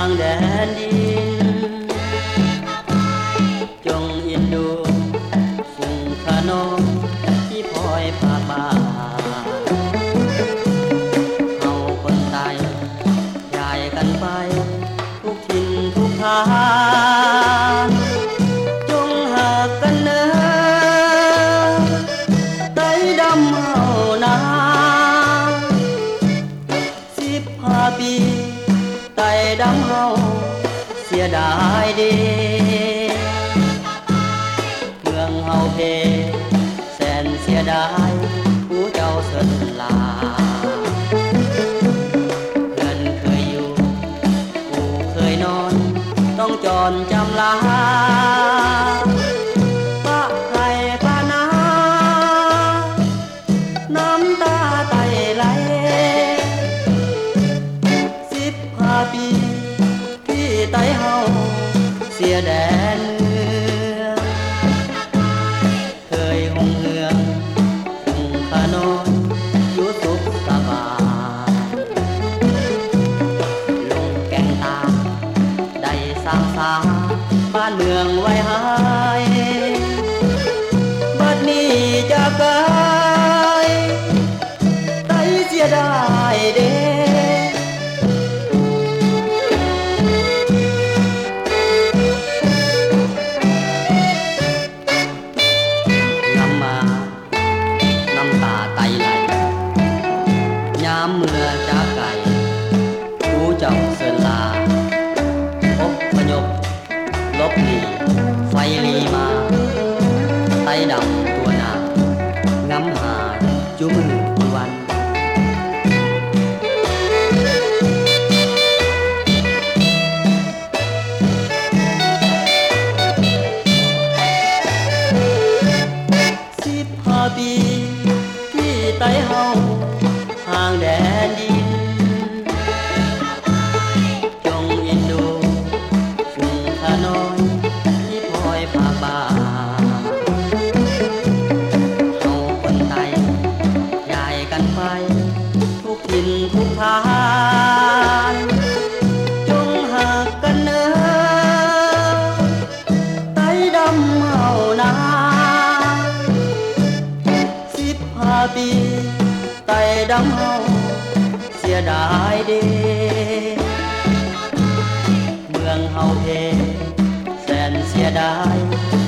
างแดนดินจงเอ็นดูฝุ่งขนองที่พลอยพามาเฮาคนไทยย้ายกันไปทุกถิ่นทุกทางจงหากกันเน้อไต้ดำเฮานา15 ปีไต้ดำเฮาเสียดายเด้เมืองเฮาเพแสนเสียดายผู้เจ้าเสินลาเพื่อนเคยอยู่ผู้เคยนอนต้องจรจำลาปะไทยปะนาน้ำตาไต้ไหล15 ปีที่ไต้เฮาเสียแดนเมืองเคยหงเหืองหุ่งขนอนอยู่สุขสบายลงแก่งตาได้สร้างสาบ้านเมืองไว้ให้บัดนี้จะเกยไต้เสียดายเด้เมื่อจากไก่ผู้เจ้าเสินลาอพยพลบหนีไฟลีมาไต้ดำตัวนาง้ำหาจุมือวัน15 ปีที่ไต้เฮาห่างแดนดินจงเอ็นดูฝุ่งขนอนที่พลอยพาบาเฮาคนไทยย้ายกันไปทุกถิ่นทุกทางจงหากกันเน้อไต้ดำเฮานา15 ปีไต้ดำเฮาเสียดายเด้เมืองเฮาเพแสนเสียดาย